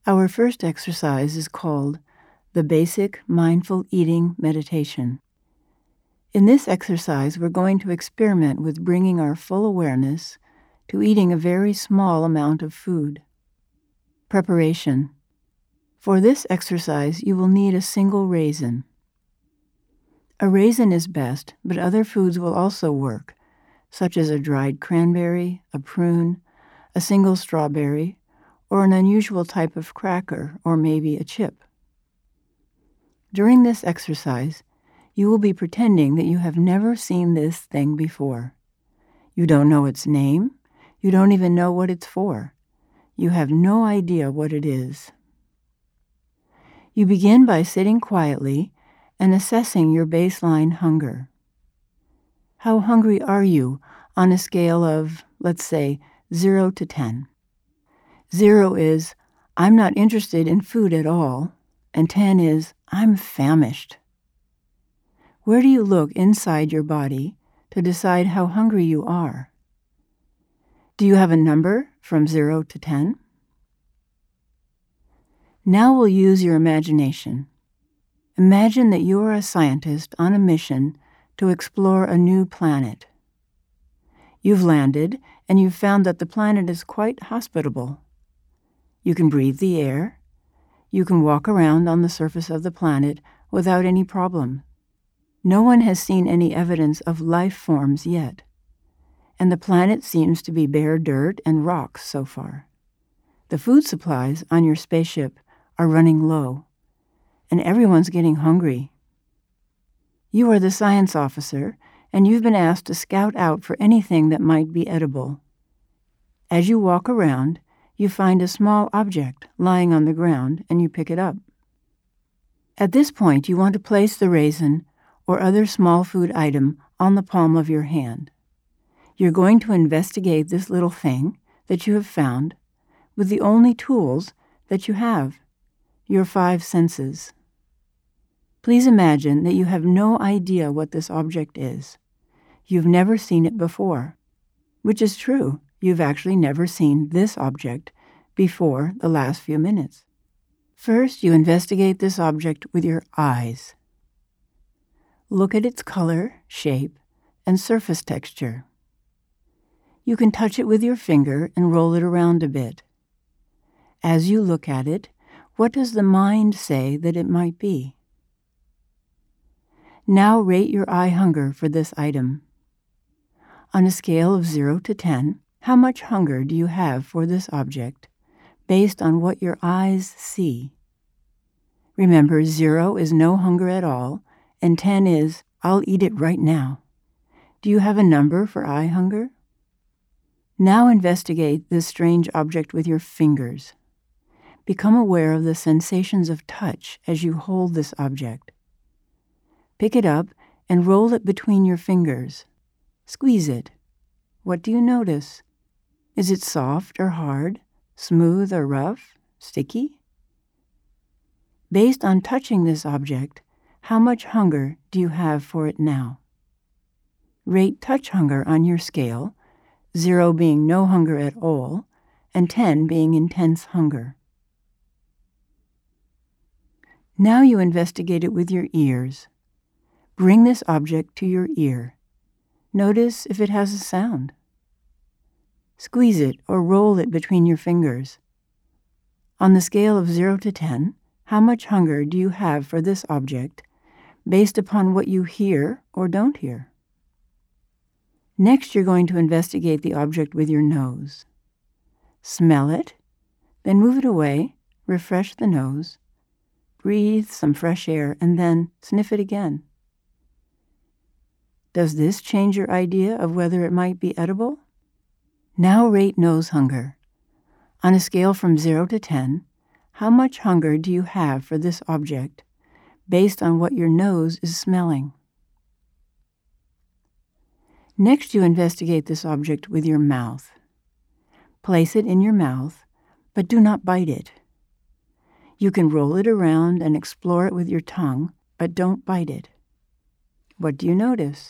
Our first exercise is called the Basic Mindful Eating Meditation. In this exercise, we're going to experiment with bringing our full awareness to eating a very small amount of food. Preparation. For this exercise, you will need a single raisin. A raisin is best, but other foods will also work, such as a dried cranberry, a prune, a single strawberry, or an unusual type of cracker, or maybe a chip. During this exercise, you will be pretending that you have never seen this thing before. You don't know its name. You don't even know what it's for. You have no idea what it is. You begin by sitting quietly and assessing your baseline hunger. How hungry are you on a scale of, let's say, 0 to 10? 0 is, I'm not interested in food at all, and 10 is, I'm famished. Where do you look inside your body to decide how hungry you are? Do you have a number from 0 to 10? Now we'll use your imagination. Imagine that you are a scientist on a mission to explore a new planet. You've landed, and you've found that the planet is quite hospitable. You can breathe the air. You can walk around on the surface of the planet without any problem. No one has seen any evidence of life forms yet, and the planet seems to be bare dirt and rocks so far. The food supplies on your spaceship are running low, and everyone's getting hungry. You are the science officer, and you've been asked to scout out for anything that might be edible. As you walk around, you find a small object lying on the ground, and you pick it up. At this point, you want to place the raisin or other small food item on the palm of your hand. You're going to investigate this little thing that you have found with the only tools that you have, your 5 senses. Please imagine that you have no idea what this object is. You've never seen it before, which is true. You've actually never seen this object before the last few minutes. First, you investigate this object with your eyes. Look at its color, shape, and surface texture. You can touch it with your finger and roll it around a bit. As you look at it, what does the mind say that it might be? Now rate your eye hunger for this item. On a scale of 0 to 10, how much hunger do you have for this object based on what your eyes see? Remember, 0 is no hunger at all, and 10 is, I'll eat it right now. Do you have a number for eye hunger? Now investigate this strange object with your fingers. Become aware of the sensations of touch as you hold this object. Pick it up and roll it between your fingers. Squeeze it. What do you notice? Is it soft or hard, smooth or rough, sticky? Based on touching this object, how much hunger do you have for it now? Rate touch hunger on your scale, 0 being no hunger at all, and 10 being intense hunger. Now you investigate it with your ears. Bring this object to your ear. Notice if it has a sound. Squeeze it or roll it between your fingers. On the scale of 0 to 10, how much hunger do you have for this object based upon what you hear or don't hear? Next, you're going to investigate the object with your nose. Smell it, then move it away, refresh the nose, breathe some fresh air, and then sniff it again. Does this change your idea of whether it might be edible? Now rate nose hunger. On a scale from 0 to 10, how much hunger do you have for this object based on what your nose is smelling? Next, you investigate this object with your mouth. Place it in your mouth, but do not bite it. You can roll it around and explore it with your tongue, but don't bite it. What do you notice?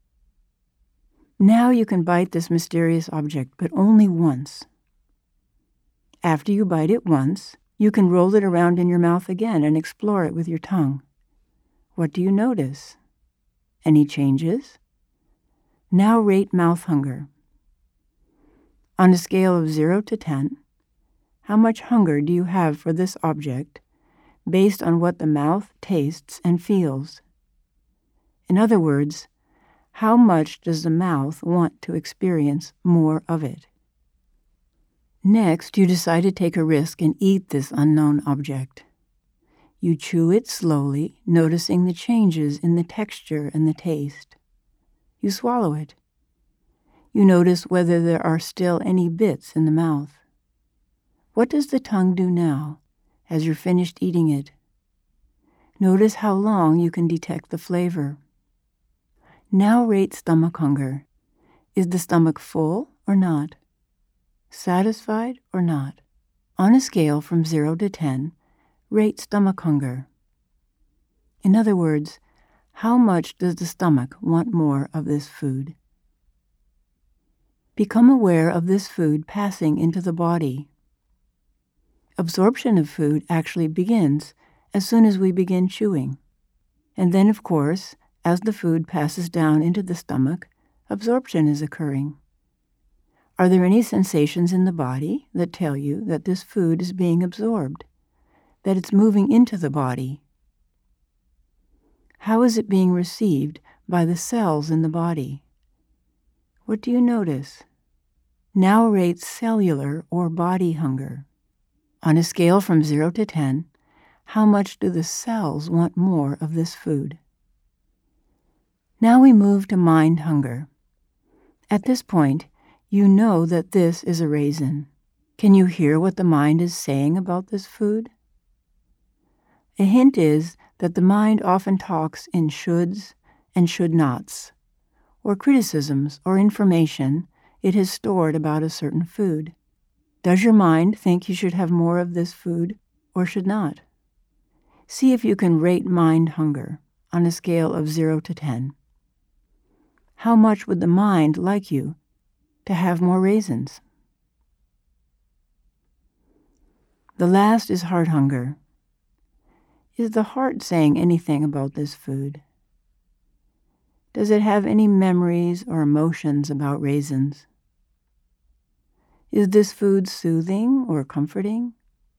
Now you can bite this mysterious object, but only once. After you bite it once, You can roll it around in your mouth again and explore it with your tongue. What do you notice? Any changes? Now rate mouth hunger. On a scale of 0 to 10, how much hunger do you have for this object based on what the mouth tastes and feels? In other words, how much does the mouth want to experience more of it? Next, you decide to take a risk and eat this unknown object. You chew it slowly, noticing the changes in the texture and the taste. You swallow it. You notice whether there are still any bits in the mouth. What does the tongue do now, as you're finished eating it? Notice how long you can detect the flavor. Now rate stomach hunger. Is the stomach full or not? Satisfied or not? On a scale from 0 to 10, rate stomach hunger. In other words, how much does the stomach want more of this food? Become aware of this food passing into the body. Absorption of food actually begins as soon as we begin chewing. And then, of course, as the food passes down into the stomach, absorption is occurring. Are there any sensations in the body that tell you that this food is being absorbed, that it's moving into the body? How is it being received by the cells in the body? What do you notice? Now rate cellular or body hunger. On a scale from 0 to 10, how much do the cells want more of this food? Now we move to mind hunger. At this point, you know that this is a raisin. Can you hear what the mind is saying about this food? A hint is that the mind often talks in shoulds and should nots, or criticisms or information it has stored about a certain food. Does your mind think you should have more of this food or should not? See if you can rate mind hunger on a scale of 0 to 10. How much would the mind like you to have more raisins? The last is heart hunger. Is the heart saying anything about this food? Does it have any memories or emotions about raisins? Is this food soothing or comforting?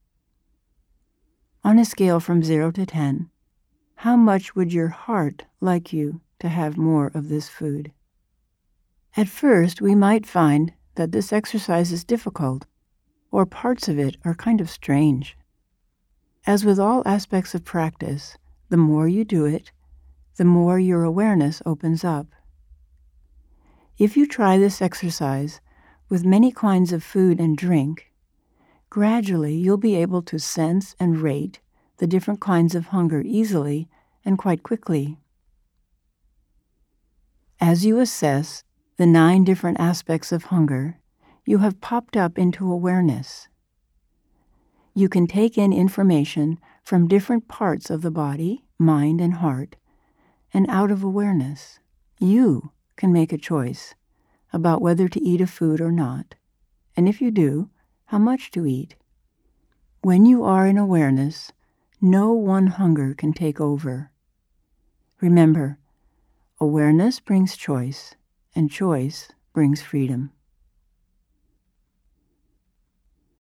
On a scale from 0 to 10, how much would your heart like you to have more of this food? At first, we might find that this exercise is difficult, or parts of it are kind of strange. As with all aspects of practice, the more you do it, the more your awareness opens up. If you try this exercise with many kinds of food and drink, gradually you'll be able to sense and rate the different kinds of hunger easily and quite quickly. As you assess the 9 different aspects of hunger, you have popped up into awareness. You can take in information from different parts of the body, mind, and heart, and out of awareness, you can make a choice about whether to eat a food or not, and if you do, how much to eat. When you are in awareness, no one hunger can take over. Remember, awareness brings choice, and choice brings freedom.